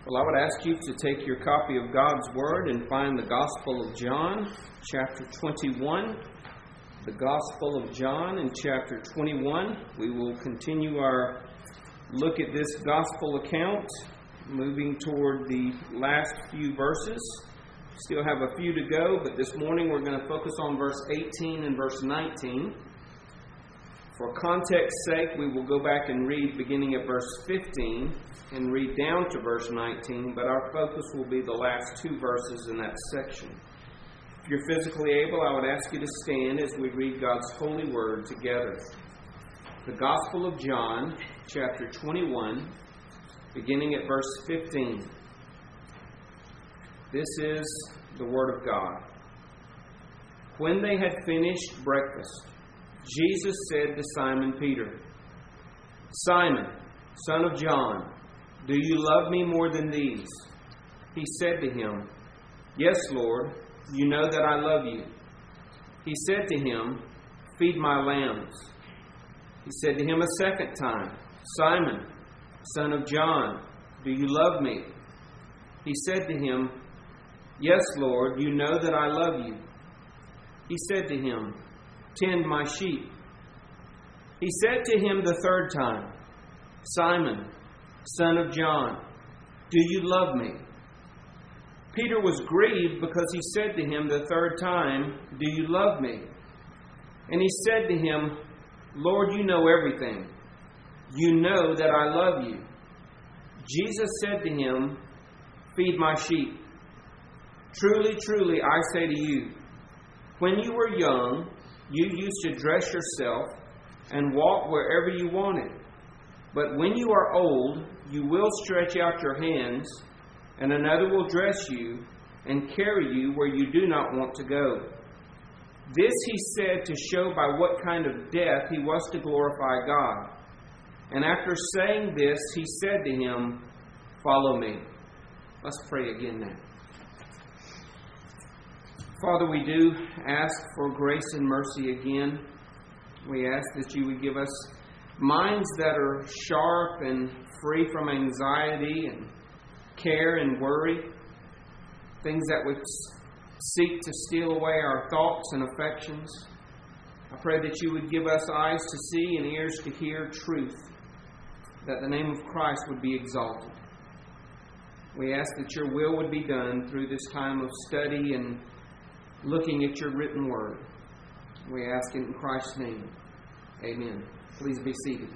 Well, I would ask you to take your copy of God's Word and find the Gospel of John, chapter 21. The Gospel of John in chapter 21. We will continue our look at this Gospel account, moving toward the last few verses. Still have a few to go, but this morning we're going to focus on verse 18 and verse 19. For context's sake, we will go back and read beginning at verse 15 and read down to verse 19, but our focus will be the last two verses in that section. If you're physically able, I would ask you to stand as we read God's holy word together. The Gospel of John, chapter 21, beginning at verse 15. This is the Word of God. When they had finished breakfast, Jesus said to Simon Peter, "Simon, son of John, do you love me more than these?" He said to him, "Yes, Lord, you know that I love you." He said to him, "Feed my lambs." He said to him a second time, "Simon, son of John, do you love me?" He said to him, "Yes, Lord, you know that I love you." He said to him, "Tend my sheep." He said to him the third time, "Simon, son of John, do you love me?" Peter was grieved because he said to him the third time, "Do you love me?" And he said to him, "Lord, you know everything. You know that I love you." Jesus said to him, "Feed my sheep. Truly, truly, I say to you, when you were young, you used to dress yourself and walk wherever you wanted. But when you are old, you will stretch out your hands, and another will dress you and carry you where you do not want to go." This he said to show by what kind of death he was to glorify God. And after saying this, he said to him, "Follow me." Let's pray again now. Father, we do ask for grace and mercy again. We ask that you would give us minds that are sharp and free from anxiety and care and worry, things that would seek to steal away our thoughts and affections. I pray that you would give us eyes to see and ears to hear truth, that the name of Christ would be exalted. We ask that your will would be done through this time of study and looking at your written word. We ask it in Christ's name. Amen. Please be seated.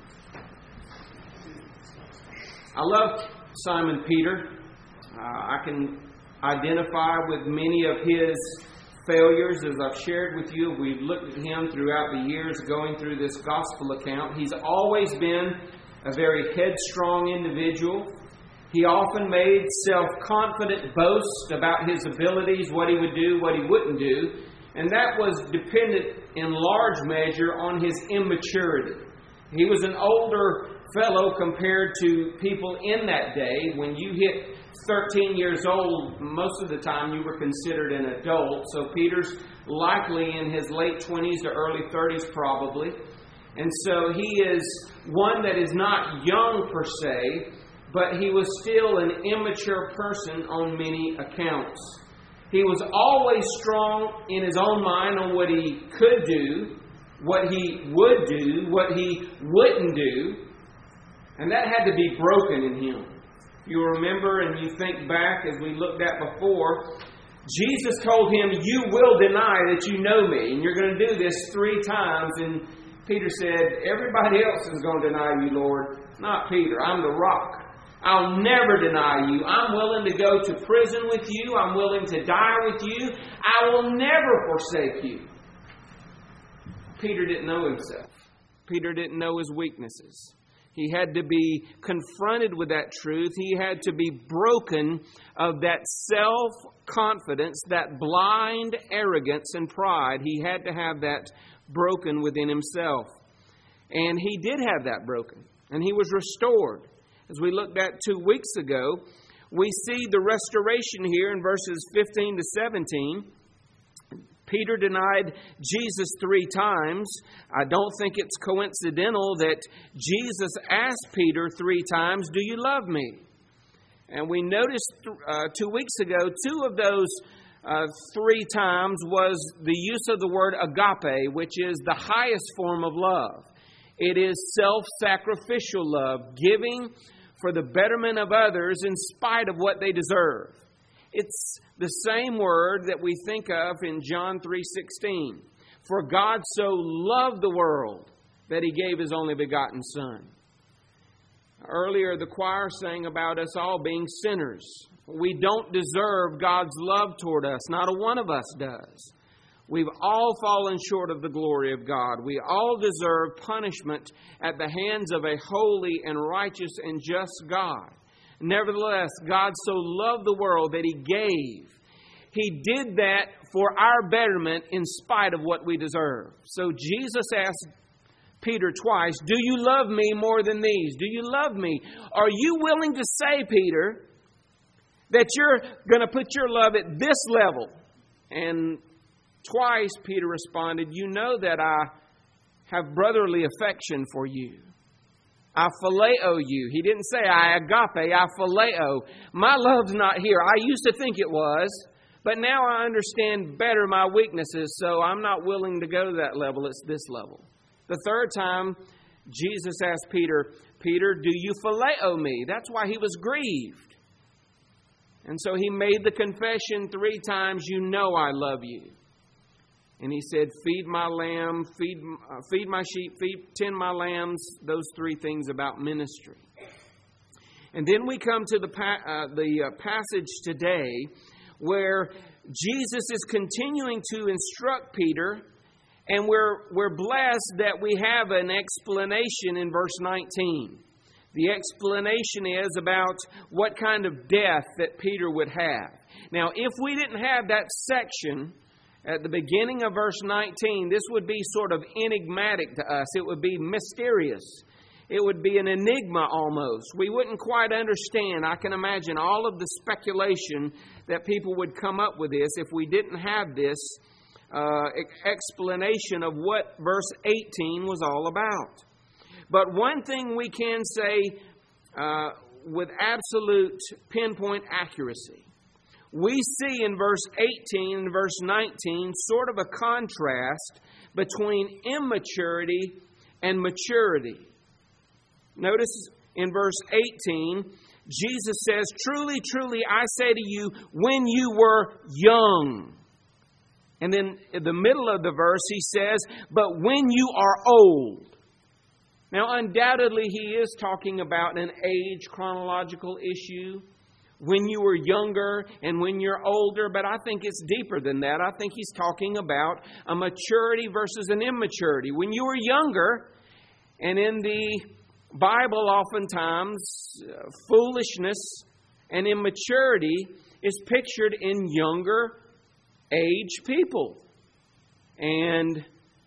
I love Simon Peter. I can identify with many of his failures, as I've shared with you. We've looked at him throughout the years going through this gospel account. He's always been a very headstrong individual. He often made self-confident boasts about his abilities, what he would do, what he wouldn't do. And that was dependent in large measure on his immaturity. He was an older fellow compared to people in that day. When you hit 13 years old, most of the time you were considered an adult. So Peter's likely in his late 20s to early 30s probably. And so he is one that is not young per se, but he was still an immature person on many accounts. He was always strong in his own mind on what he could do, what he would do, what he wouldn't do, and that had to be broken in him. You remember and you think back as we looked at before, Jesus told him, "You will deny that you know me, and you're going to do this 3 times." And Peter said, "Everybody else is going to deny you, Lord, not Peter. I'm the rock. I'll never deny you. I'm willing to go to prison with you. I'm willing to die with you. I will never forsake you." Peter didn't know himself. Peter didn't know his weaknesses. He had to be confronted with that truth. He had to be broken of that self-confidence, that blind arrogance and pride. He had to have that broken within himself. And he did have that broken. And he was restored. As we looked at 2 weeks ago, we see the restoration here in verses 15 to 17. Peter denied Jesus 3 times. I don't think it's coincidental that Jesus asked Peter 3 times, "Do you love me?" And we noticed 2 weeks ago, two of those 3 times was the use of the word agape, which is the highest form of love. It is self-sacrificial love, giving for the betterment of others in spite of what they deserve. It's the same word that we think of in John 3:16. For God so loved the world that He gave His only begotten Son. Earlier, the choir sang about us all being sinners. We don't deserve God's love toward us. Not a one of us does. We've all fallen short of the glory of God. We all deserve punishment at the hands of a holy and righteous and just God. Nevertheless, God so loved the world that He gave. He did that for our betterment in spite of what we deserve. So Jesus asked Peter twice, do you love me more than these? Do you love me? Are you willing to say, Peter, that you're going to put your love at this level? And twice Peter responded, you know that I have brotherly affection for you. I phileo you. He didn't say I agape, I phileo. My love's not here. I used to think it was, but now I understand better my weaknesses, so I'm not willing to go to that level. It's this level. The third time, Jesus asked Peter, Peter, do you phileo me? That's why he was grieved. And so he made the confession 3 times, you know I love you. And he said, feed my lamb, feed my sheep, tend my lambs, those 3 things about ministry. And then we come to the passage today where Jesus is continuing to instruct Peter, and we're blessed that we have an explanation in verse 19. The explanation is about what kind of death that Peter would have. Now, if we didn't have that section at the beginning of verse 19, this would be sort of enigmatic to us. It would be mysterious. It would be an enigma almost. We wouldn't quite understand. I can imagine all of the speculation that people would come up with this if we didn't have this explanation of what verse 18 was all about. But one thing we can say with absolute pinpoint accuracy, we see in verse 18 and verse 19 sort of a contrast between immaturity and maturity. Notice in verse 18, Jesus says, truly, truly, I say to you, when you were young. And then in the middle of the verse, he says, but when you are old. Now, undoubtedly, he is talking about an age chronological issue. When you were younger and when you're older, but I think it's deeper than that. I think he's talking about a maturity versus an immaturity. When you were younger, and in the Bible oftentimes, foolishness and immaturity is pictured in younger age people. And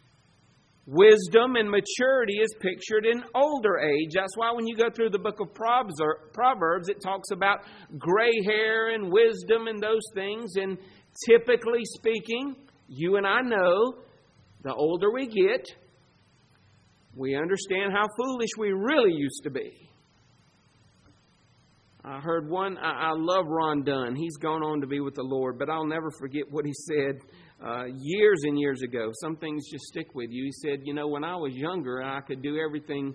wisdom and maturity is pictured in older age. That's why when you go through the book of Proverbs, it talks about gray hair and wisdom and those things. And typically speaking, you and I know, the older we get, we understand how foolish we really used to be. I heard one, I love Ron Dunn. He's gone on to be with the Lord, but I'll never forget what he said years and years ago. Some things just stick with you. He said, you know, when I was younger and I could do everything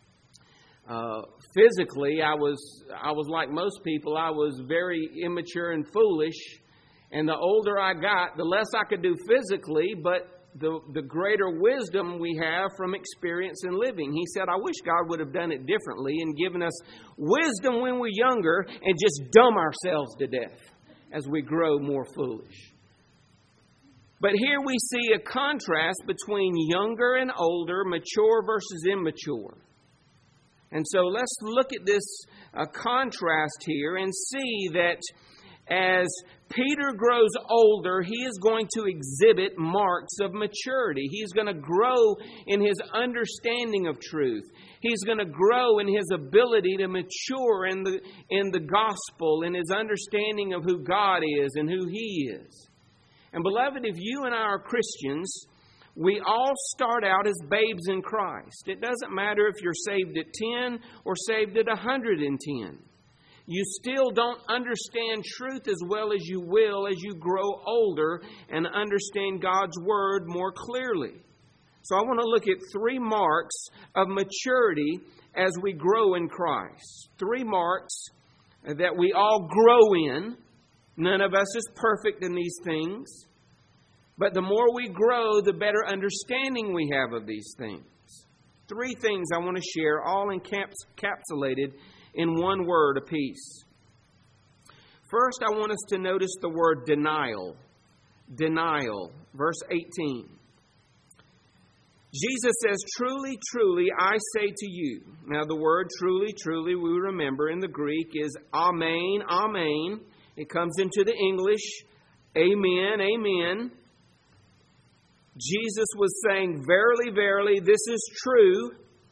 physically, I was like most people. I was very immature and foolish. And the older I got, the less I could do physically, but the greater wisdom we have from experience and living. He said, I wish God would have done it differently and given us wisdom when we're younger and just dumb ourselves to death as we grow more foolish. But here we see a contrast between younger and older, mature versus immature. And so let's look at this contrast here and see that as Peter grows older, he is going to exhibit marks of maturity. He's going to grow in his understanding of truth. He's going to grow in his ability to mature in the gospel, in his understanding of who God is and who He is. And beloved, if you and I are Christians, we all start out as babes in Christ. It doesn't matter if you're saved at 10 or saved at 110. You still don't understand truth as well as you will as you grow older and understand God's Word more clearly. So I want to look at 3 marks of maturity as we grow in Christ. 3 marks that we all grow in. None of us is perfect in these things. But the more we grow, the better understanding we have of these things. 3 things I want to share, all encapsulated in one word apiece. First, I want us to notice the word denial. Denial. Verse 18. Jesus says, "Truly, truly, I say to you." Now, the word truly, truly, we remember in the Greek is amen, amen. It comes into the English, amen, amen. Jesus was saying, "Verily, verily, this is true.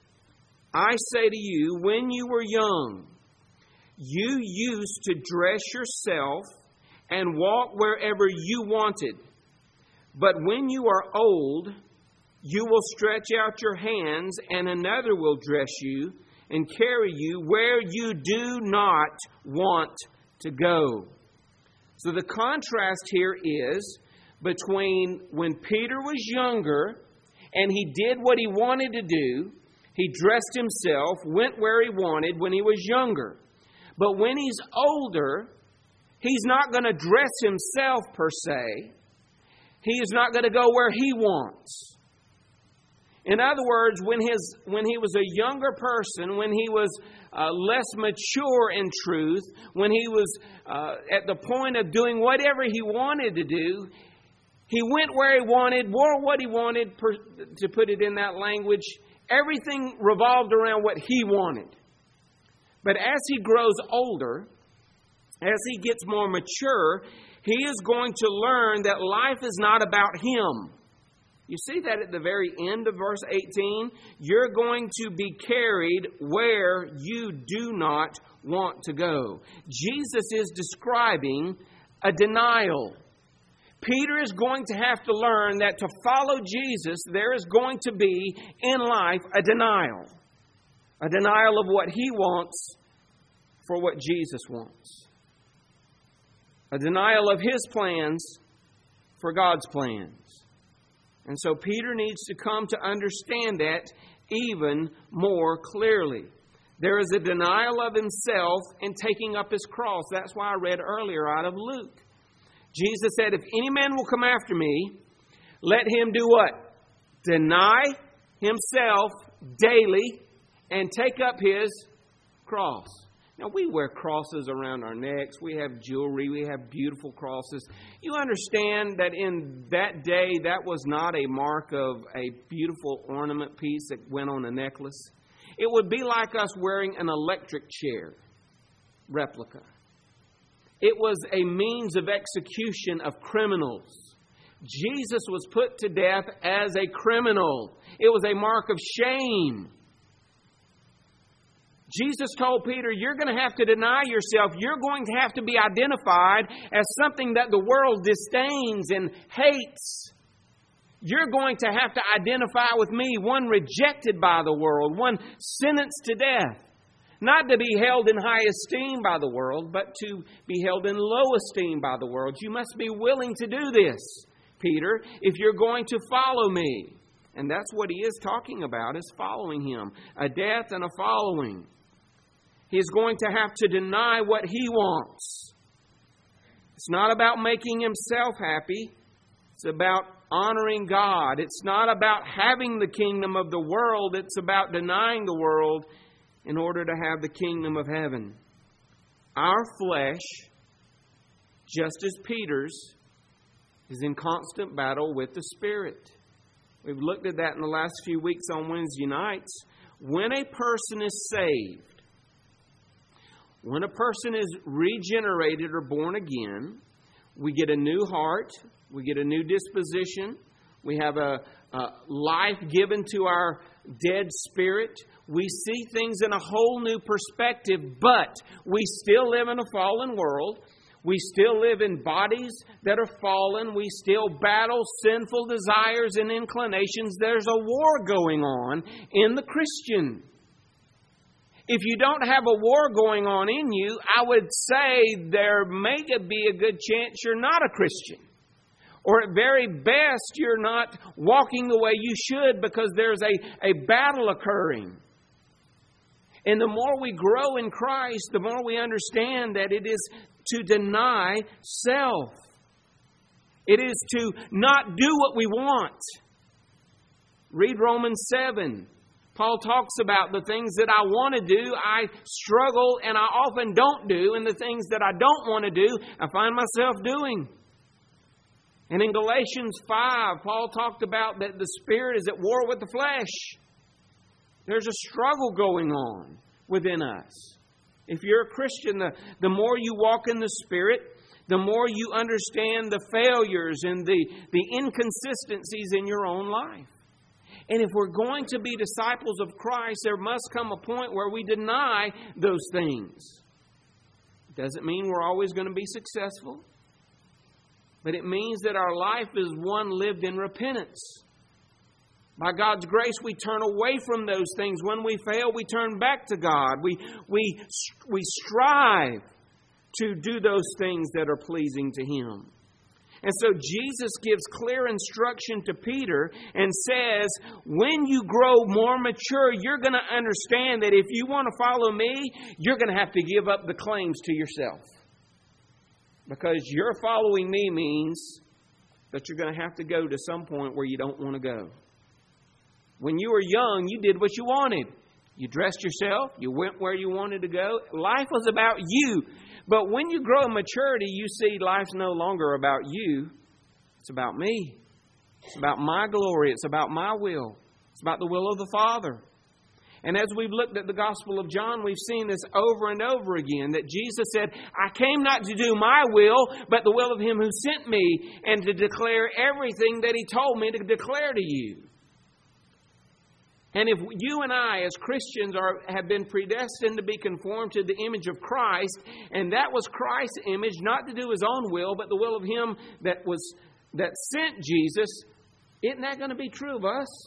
I say to you, when you were young, you used to dress yourself and walk wherever you wanted. But when you are old, you will stretch out your hands, and another will dress you and carry you where you do not want to go." So the contrast here is between when Peter was younger and he did what he wanted to do. He dressed himself, went where he wanted when he was younger. But when he's older, he's not going to dress himself per se. He is not going to go where he wants. In other words, when he was a younger person, when he was less mature in truth, when he was at the point of doing whatever he wanted to do, he went where he wanted, wore what he wanted, to put it in that language. Everything revolved around what he wanted. But as he grows older, as he gets more mature, he is going to learn that life is not about him. You see that at the very end of verse 18? You're going to be carried where you do not want to go. Jesus is describing a denial. Peter is going to have to learn that to follow Jesus, there is going to be in life a denial. A denial of what he wants for what Jesus wants. A denial of his plans for God's plans. And so Peter needs to come to understand that even more clearly. There is a denial of himself and taking up his cross. That's why I read earlier out of Luke. Jesus said, "If any man will come after me, let him do what? Deny himself daily and take up his cross." Now, we wear crosses around our necks. We have jewelry. We have beautiful crosses. You understand that in that day, that was not a mark of a beautiful ornament piece that went on a necklace. It would be like us wearing an electric chair replica. It was a means of execution of criminals. Jesus was put to death as a criminal. It was a mark of shame. Jesus told Peter, you're going to have to deny yourself. You're going to have to be identified as something that the world disdains and hates. You're going to have to identify with me, one rejected by the world, one sentenced to death. Not to be held in high esteem by the world, but to be held in low esteem by the world. You must be willing to do this, Peter, if you're going to follow me. And that's what he is talking about, is following him. A death and a following. He's going to have to deny what he wants. It's not about making himself happy. It's about honoring God. It's not about having the kingdom of the world. It's about denying the world in order to have the kingdom of heaven. Our flesh, just as Peter's, is in constant battle with the Spirit. We've looked at that in the last few weeks on Wednesday nights. When a person is saved, when a person is regenerated or born again, we get a new heart, we get a new disposition, we have a life given to our dead spirit. We see things in a whole new perspective, but we still live in a fallen world. We still live in bodies that are fallen. We still battle sinful desires and inclinations. There's a war going on in the Christian. If you don't have a war going on in you, I would say there may be a good chance you're not a Christian. Or at very best, you're not walking the way you should because there's a battle occurring. And the more we grow in Christ, the more we understand that it is to deny self. It is to not do what we want. Read Romans 7. Paul talks about the things that I want to do, I struggle and I often don't do. And the things that I don't want to do, I find myself doing. And in Galatians 5, Paul talked about that the Spirit is at war with the flesh. There's a struggle going on within us. If you're a Christian, the more you walk in the Spirit, the more you understand the failures and the inconsistencies in your own life. And if we're going to be disciples of Christ, there must come a point where we deny those things. Doesn't mean we're always going to be successful. But it means that our life is one lived in repentance. By God's grace, we turn away from those things. When we fail, we turn back to God. We strive to do those things that are pleasing to Him. And so Jesus gives clear instruction to Peter and says, when you grow more mature, you're going to understand that if you want to follow me, you're going to have to give up the claims to yourself. Because your following me means that you're going to have to go to some point where you don't want to go. When you were young, you did what you wanted. You dressed yourself. You went where you wanted to go. Life was about you. But when you grow in maturity, you see life's no longer about you. It's about me. It's about my glory. It's about my will. It's about the will of the Father. And as we've looked at the Gospel of John, we've seen this over and over again, that Jesus said, I came not to do my will, but the will of Him who sent me, and to declare everything that He told me to declare to you. And if you and I, as Christians, have been predestined to be conformed to the image of Christ, and that was Christ's image, not to do His own will, but the will of Him that sent Jesus, isn't that going to be true of us?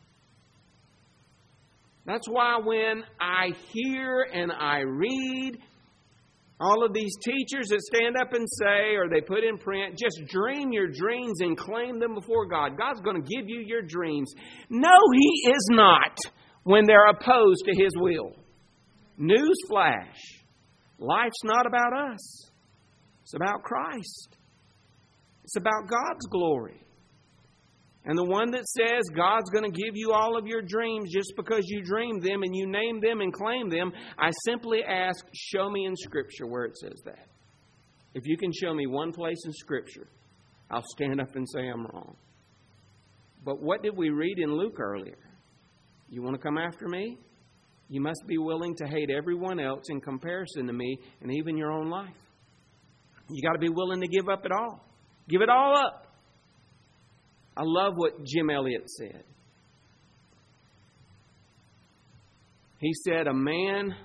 That's why when I hear and I read all of these teachers that stand up and say, or they put in print, just dream your dreams and claim them before God. God's going to give you your dreams. No, He is not when they're opposed to His will. Newsflash. Life's not about us. It's about Christ. It's about God's glory. And the one that says God's going to give you all of your dreams just because you dream them and you name them and claim them, I simply ask, show me in Scripture where it says that. If you can show me one place in Scripture, I'll stand up and say I'm wrong. But what did we read in Luke earlier? You want to come after me? You must be willing to hate everyone else in comparison to me and even your own life. You got to be willing to give up it all. Give it all up. I love what Jim Elliot said. He said, a man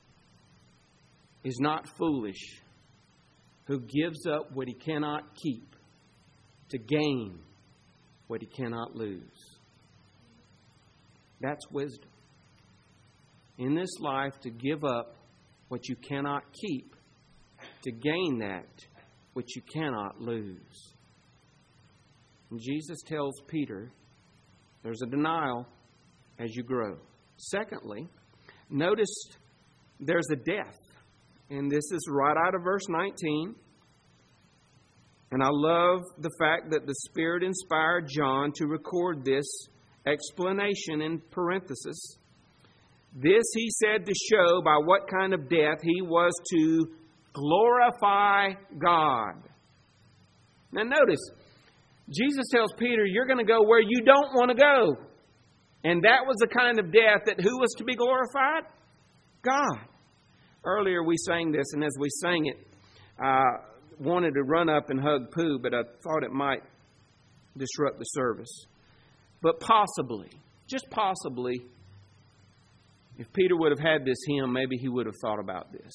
is not foolish who gives up what he cannot keep to gain what he cannot lose. That's wisdom. In this life, to give up what you cannot keep to gain that which you cannot lose. And Jesus tells Peter, there's a denial as you grow. Secondly, notice there's a death. And this is right out of verse 19. And I love the fact that the Spirit inspired John to record this explanation in parenthesis. This he said to show by what kind of death he was to glorify God. Now notice, Jesus tells Peter, you're going to go where you don't want to go. And that was the kind of death that who was to be glorified? God. Earlier we sang this, and as we sang it, I wanted to run up and hug Pooh, but I thought it might disrupt the service. But possibly, just possibly, if Peter would have had this hymn, maybe he would have thought about this.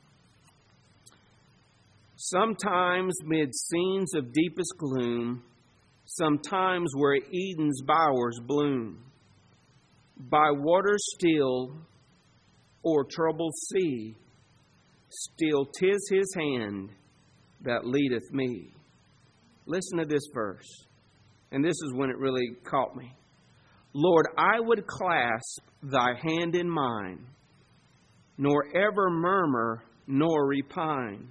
Sometimes mid scenes of deepest gloom, sometimes where Eden's bowers bloom, by waters still, or troubled sea, still 'tis His hand that leadeth me. Listen to this verse. And this is when it really caught me. Lord, I would clasp Thy hand in mine, nor ever murmur nor repine.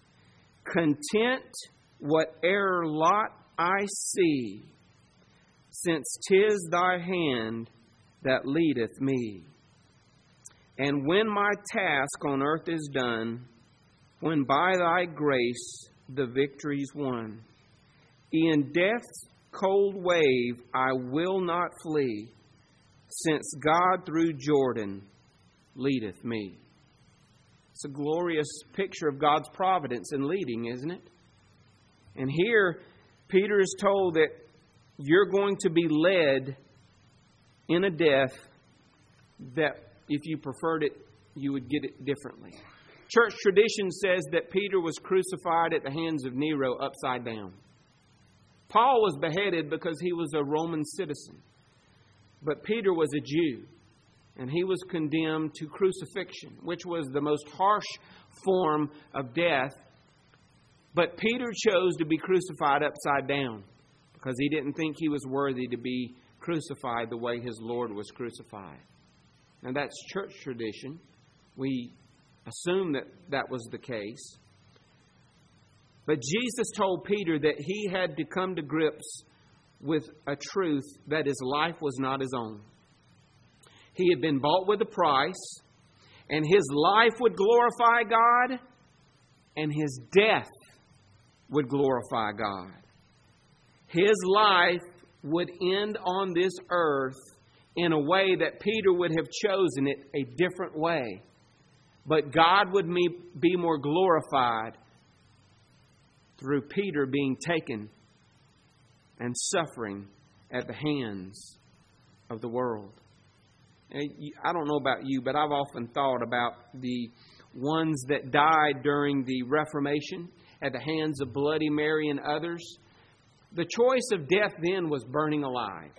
Content whate'er lot I see, since 'tis Thy hand that leadeth me. And when my task on earth is done, when by Thy grace the victory's won, in death's cold wave I will not flee, since God through Jordan leadeth me. It's a glorious picture of God's providence and leading, isn't it? And here, Peter is told that you're going to be led in a death that if you preferred it, you would get it differently. Church tradition says that Peter was crucified at the hands of Nero upside down. Paul was beheaded because he was a Roman citizen. But Peter was a Jew, and he was condemned to crucifixion, which was the most harsh form of death. But Peter chose to be crucified upside down because he didn't think he was worthy to be crucified the way his Lord was crucified. Now that's church tradition. We assume that that was the case. But Jesus told Peter that he had to come to grips with a truth that his life was not his own. He had been bought with a price, and his life would glorify God, and his death would glorify God. His life would end on this earth in a way that Peter would have chosen it a different way. But God would be more glorified through Peter being taken and suffering at the hands of the world. I don't know about you, but I've often thought about the ones that died during the Reformation at the hands of Bloody Mary and others. The choice of death then was burning alive.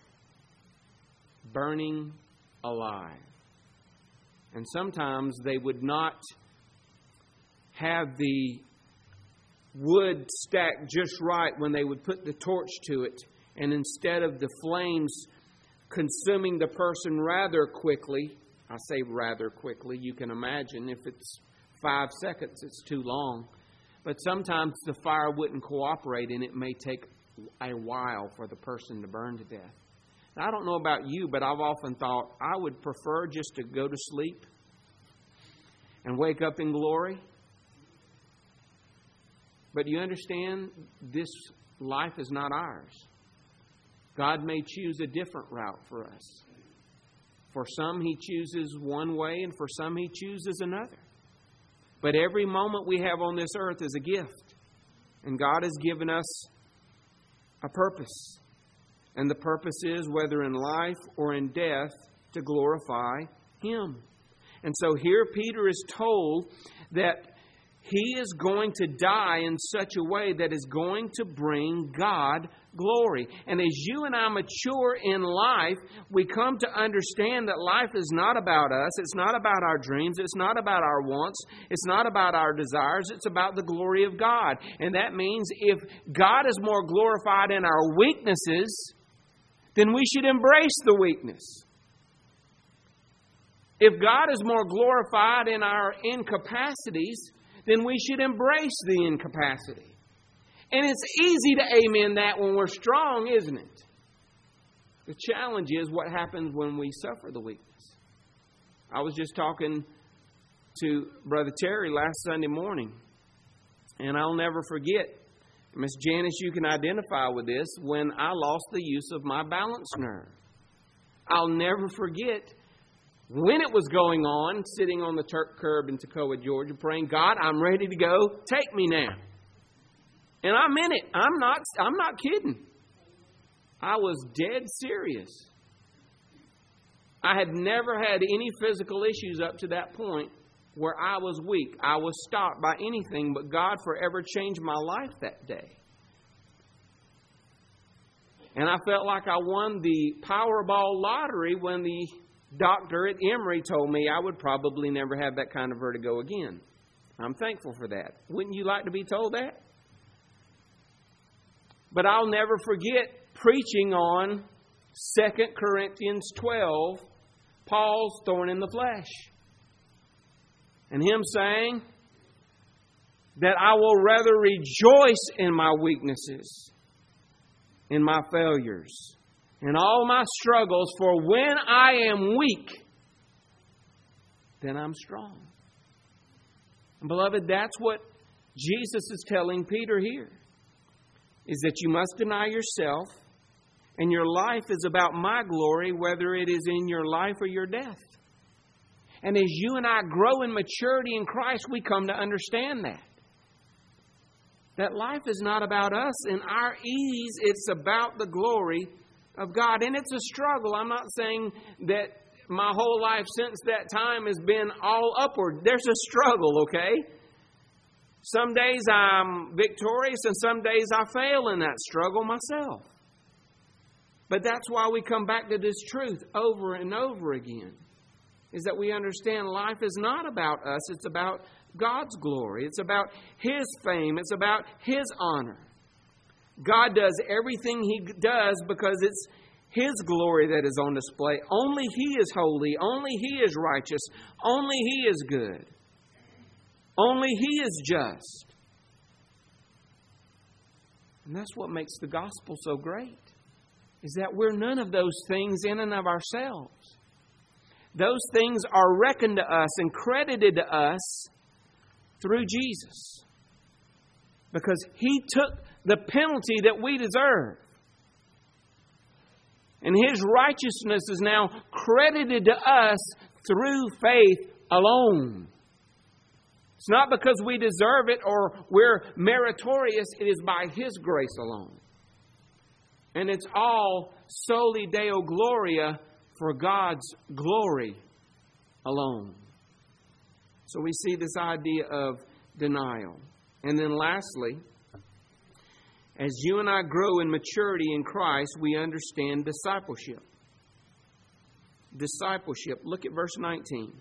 Burning alive. And sometimes they would not have the wood stacked just right when they would put the torch to it. And instead of the flames consuming the person rather quickly, I say rather quickly, you can imagine if it's 5 seconds, it's too long. But sometimes the fire wouldn't cooperate and it may take a while for the person to burn to death. Now, I don't know about you, but I've often thought I would prefer just to go to sleep and wake up in glory. But you understand, this life is not ours. God may choose a different route for us. For some, He chooses one way, and for some, He chooses another. But every moment we have on this earth is a gift. And God has given us a purpose. And the purpose is, whether in life or in death, to glorify Him. And so here Peter is told that he is going to die in such a way that is going to bring God glory. And as you and I mature in life, we come to understand that life is not about us. It's not about our dreams. It's not about our wants. It's not about our desires. It's about the glory of God. And that means if God is more glorified in our weaknesses, then we should embrace the weakness. If God is more glorified in our incapacities, then we should embrace the incapacity. And it's easy to amen that when we're strong, isn't it? The challenge is what happens when we suffer the weakness. I was just talking to Brother Terry last Sunday morning, and I'll never forget, Miss Janice, you can identify with this, when I lost the use of my balance nerve. I'll never forget when it was going on, sitting on the Turk curb in Toccoa, Georgia, praying, God, I'm ready to go. Take me now. And I meant it. I'm not kidding. I was dead serious. I had never had any physical issues up to that point where I was weak. I was stopped by anything, but God forever changed my life that day. And I felt like I won the Powerball lottery when the doctor at Emory told me I would probably never have that kind of vertigo again. I'm thankful for that. Wouldn't you like to be told that? But I'll never forget preaching on 2 Corinthians 12, Paul's thorn in the flesh. And him saying that I will rather rejoice in my weaknesses, in my failures, in all my struggles, for when I am weak, then I'm strong. And beloved, that's what Jesus is telling Peter here, is that you must deny yourself, and your life is about my glory, whether it is in your life or your death. And as you and I grow in maturity in Christ, we come to understand that. That life is not about us and our ease, it's about the glory of God. And it's a struggle. I'm not saying that my whole life since that time has been all upward. There's a struggle, okay? Some days I'm victorious and some days I fail in that struggle myself. But that's why we come back to this truth over and over again, is that we understand life is not about us, it's about God's glory. It's about His fame. It's about His honor. God does everything He does because it's His glory that is on display. Only He is holy. Only He is righteous. Only He is good. Only He is just. And that's what makes the gospel so great, is that we're none of those things in and of ourselves. Those things are reckoned to us and credited to us through Jesus, because He took the penalty that we deserve. And His righteousness is now credited to us through faith alone. It's not because we deserve it or we're meritorious. It is by His grace alone. And it's all soli Deo Gloria, for God's glory alone. So we see this idea of denial. And then lastly, as you and I grow in maturity in Christ, we understand discipleship. Discipleship. Look at verse 19.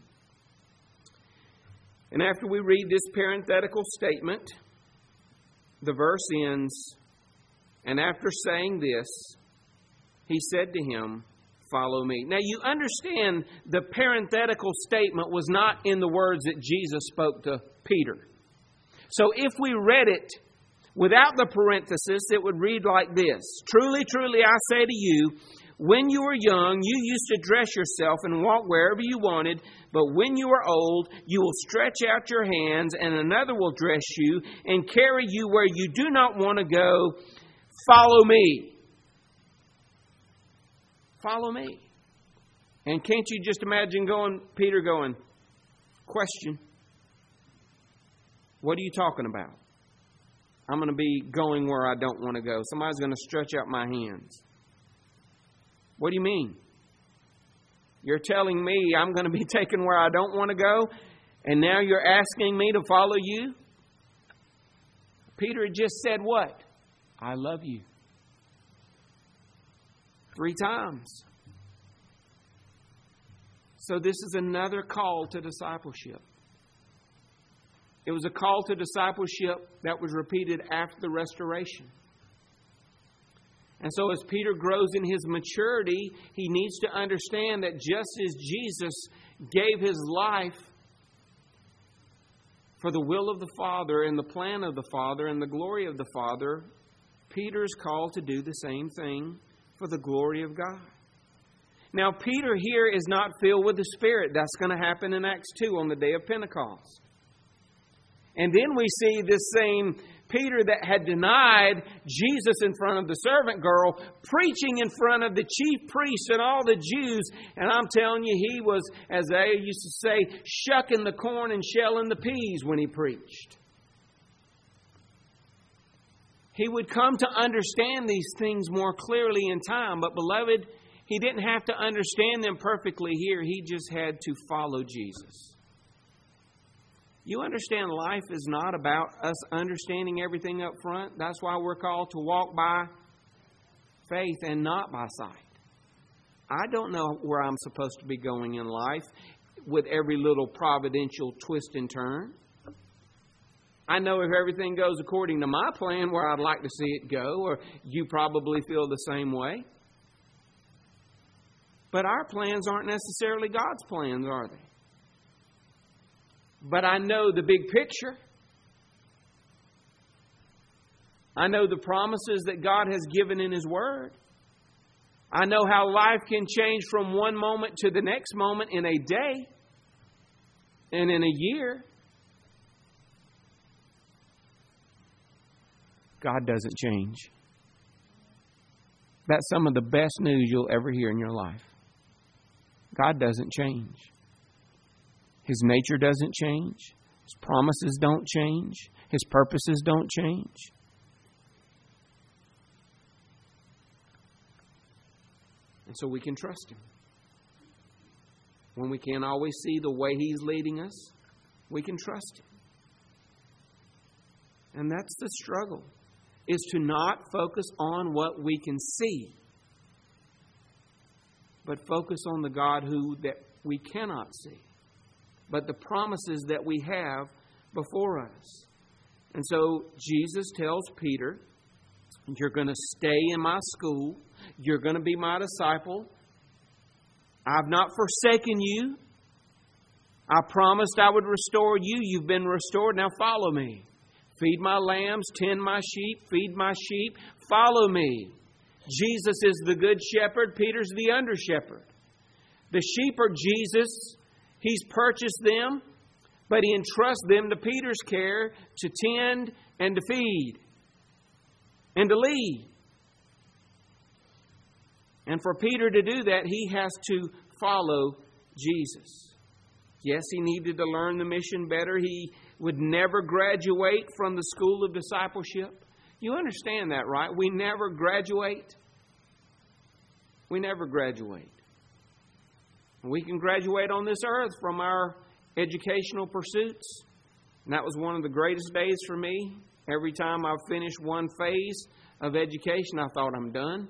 And after we read this parenthetical statement, the verse ends, and after saying this, He said to him, "Follow me." Now you understand the parenthetical statement was not in the words that Jesus spoke to Peter. So if we read it without the parenthesis, it would read like this: "Truly, truly, I say to you, when you were young, you used to dress yourself and walk wherever you wanted. But when you are old, you will stretch out your hands, and another will dress you and carry you where you do not want to go. Follow me." Follow me. And can't you just imagine Peter going, "Question. What are you talking about? I'm going to be going where I don't want to go. Somebody's going to stretch out my hands. What do you mean? You're telling me I'm going to be taken where I don't want to go, and now you're asking me to follow you?" Peter had just said what? "I love you." 3 times. So this is another call to discipleship. It was a call to discipleship that was repeated after the restoration. And so as Peter grows in his maturity, he needs to understand that just as Jesus gave His life for the will of the Father and the plan of the Father and the glory of the Father, Peter is called to do the same thing for the glory of God. Now, Peter here is not filled with the Spirit. That's going to happen in Acts 2 on the day of Pentecost. And then we see this same Peter that had denied Jesus in front of the servant girl, preaching in front of the chief priests and all the Jews. And I'm telling you, he was, as they used to say, shucking the corn and shelling the peas when he preached. He would come to understand these things more clearly in time. But beloved, he didn't have to understand them perfectly here. He just had to follow Jesus. You understand life is not about us understanding everything up front. That's why we're called to walk by faith and not by sight. I don't know where I'm supposed to be going in life with every little providential twist and turn. I know if everything goes according to my plan where I'd like to see it go, or you probably feel the same way. But our plans aren't necessarily God's plans, are they? But I know the big picture. I know the promises that God has given in His Word. I know how life can change from one moment to the next moment in a day and in a year. God doesn't change. That's some of the best news you'll ever hear in your life. God doesn't change. His nature doesn't change. His promises don't change. His purposes don't change. And so we can trust Him. When we can't always see the way He's leading us, we can trust Him. And that's the struggle, is to not focus on what we can see, but focus on the God that we cannot see, but the promises that we have before us. And so Jesus tells Peter, you're going to stay in my school. You're going to be my disciple. I've not forsaken you. I promised I would restore you. You've been restored. Now follow me. Feed my lambs, tend my sheep, feed my sheep. Follow me. Jesus is the good shepherd. Peter's the under shepherd. The sheep are Jesus. He's purchased them, but He entrusts them to Peter's care to tend and to feed and to lead. And for Peter to do that, he has to follow Jesus. Yes, he needed to learn the mission better. He would never graduate from the school of discipleship. You understand that, right? We never graduate. We never graduate. We can graduate on this earth from our educational pursuits. And that was one of the greatest days for me. Every time I finished one phase of education, I thought, I'm done.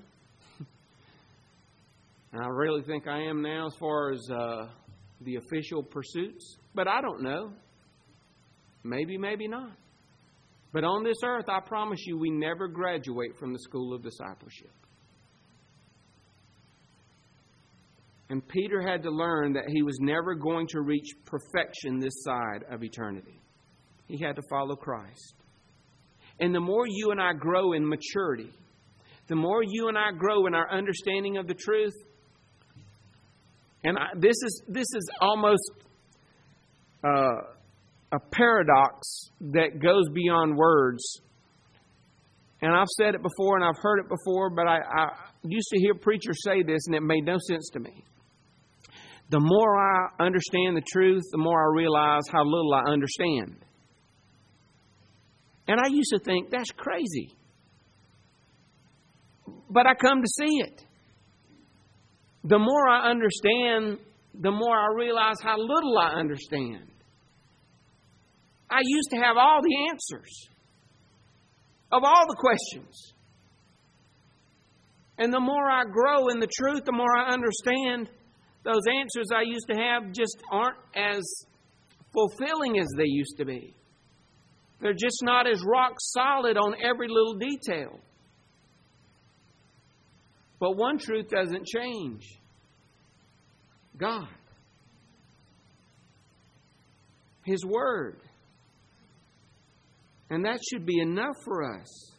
And I really think I am now as far as the official pursuits. But I don't know. Maybe, maybe not. But on this earth, I promise you, we never graduate from the school of discipleship. And Peter had to learn that he was never going to reach perfection this side of eternity. He had to follow Christ. And the more you and I grow in maturity, the more you and I grow in our understanding of the truth, and this is almost a paradox that goes beyond words. And I've said it before and I've heard it before, but I used to hear preachers say this and it made no sense to me. The more I understand the truth, the more I realize how little I understand. And I used to think, that's crazy. But I come to see it. The more I understand, the more I realize how little I understand. I used to have all the answers of all the questions. And the more I grow in the truth, the more I understand, those answers I used to have just aren't as fulfilling as they used to be. They're just not as rock solid on every little detail. But one truth doesn't change. God. His Word. And that should be enough for us.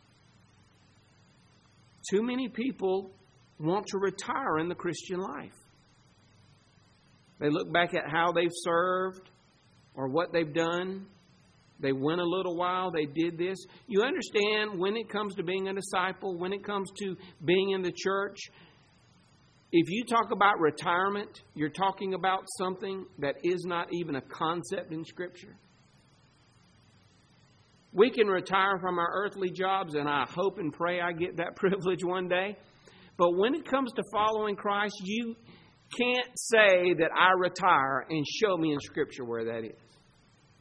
Too many people want to retire in the Christian life. They look back at how they've served or what they've done. They went a little while, they did this. You understand, when it comes to being a disciple, when it comes to being in the church, if you talk about retirement, you're talking about something that is not even a concept in Scripture. We can retire from our earthly jobs, and I hope and pray I get that privilege one day. But when it comes to following Christ, you can't say that I retire and show me in Scripture where that is.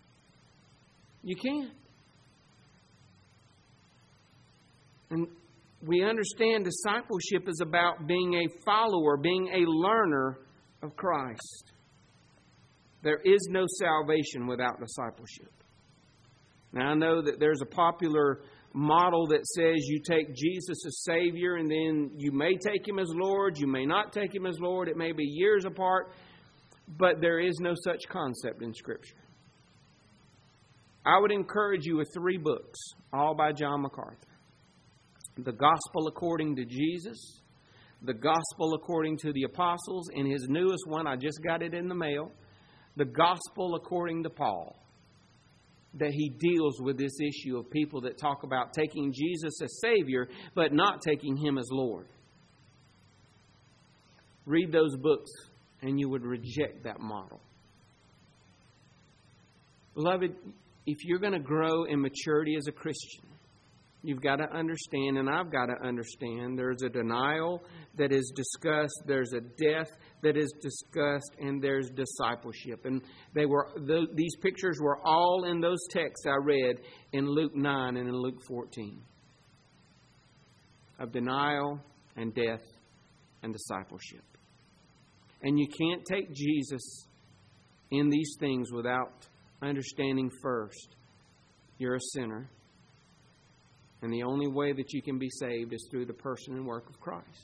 You can't. And we understand discipleship is about being a follower, being a learner of Christ. There is no salvation without discipleship. Now, I know that there's a popular model that says you take Jesus as Savior and then you may take Him as Lord, you may not take Him as Lord. It may be years apart, but there is no such concept in Scripture. I would encourage you with 3 books, all by John MacArthur. The Gospel According to Jesus, The Gospel According to the Apostles, and his newest one, I just got it in the mail, The Gospel According to Paul. That he deals with this issue of people that talk about taking Jesus as Savior, but not taking Him as Lord. Read those books, and you would reject that model. Beloved, if you're going to grow in maturity as a Christian, you've got to understand, and I've got to understand, there's a denial that is discussed, there's a death that is discussed, and there's discipleship. And these pictures were all in those texts I read in Luke 9 and in Luke 14. Of denial and death and discipleship. And you can't take Jesus in these things without understanding first you're a sinner. And the only way that you can be saved is through the person and work of Christ.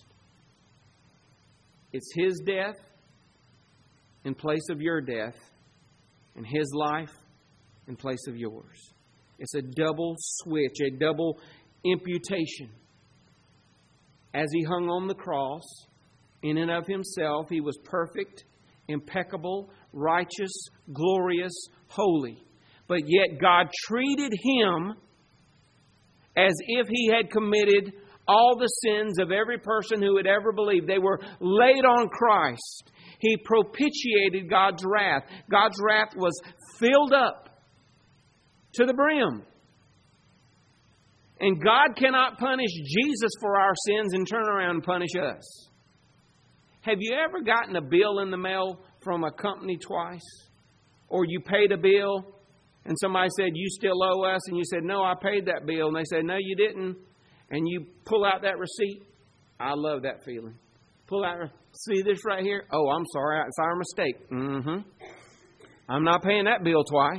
It's His death in place of your death, and His life in place of yours. It's a double switch, a double imputation. As He hung on the cross, in and of Himself, He was perfect, impeccable, righteous, glorious, holy. But yet God treated Him as if He had committed all the sins of every person who had ever believed. They were laid on Christ. He propitiated God's wrath. God's wrath was filled up to the brim. And God cannot punish Jesus for our sins and turn around and punish us. Have you ever gotten a bill in the mail from a company twice? Or you paid a bill and somebody said, you still owe us? And you said, no, I paid that bill. And they said, no, you didn't. And you pull out that receipt. I love that feeling. Pull out, see this right here? Oh, I'm sorry. It's our mistake. I'm not paying that bill twice.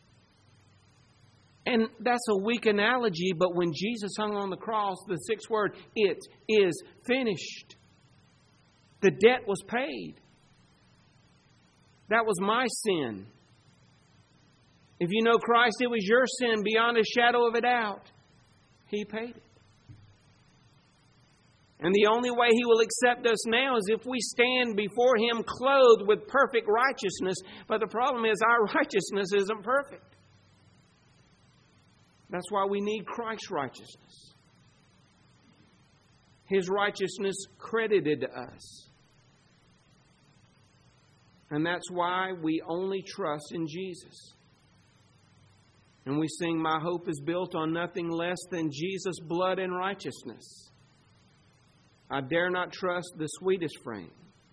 And that's a weak analogy, but when Jesus hung on the cross, the 6th word, it is finished. The debt was paid. That was my sin. If you know Christ, it was your sin beyond a shadow of a doubt. He paid it. And the only way He will accept us now is if we stand before Him clothed with perfect righteousness. But the problem is our righteousness isn't perfect. That's why we need Christ's righteousness. His righteousness credited to us. And that's why we only trust in Jesus. And we sing, my hope is built on nothing less than Jesus' blood and righteousness. I dare not trust the sweetest frame,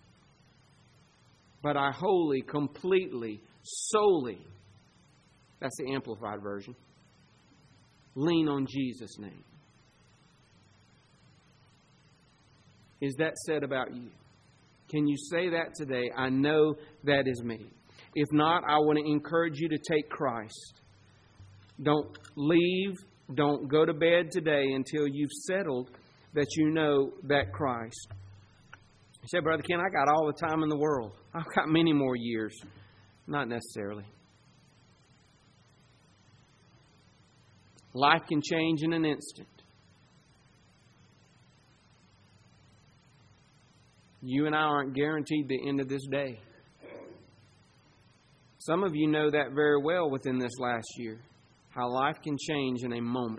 but I wholly, completely, solely, that's the Amplified version, lean on Jesus' name. Is that said about you? Can you say that today? I know that is me. If not, I want to encourage you to take Christ. Don't leave, don't go to bed today until you've settled that you know that Christ. You say, Brother Ken, I got all the time in the world. I've got many more years. Not necessarily. Life can change in an instant. You and I aren't guaranteed the end of this day. Some of you know that very well within this last year. How life can change in a moment.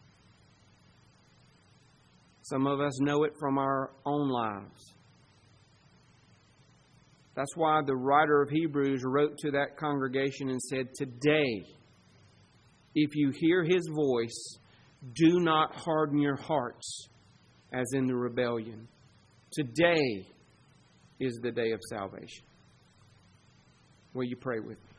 Some of us know it from our own lives. That's why the writer of Hebrews wrote to that congregation and said, today, if you hear His voice, do not harden your hearts as in the rebellion. Today is the day of salvation. Will you pray with me?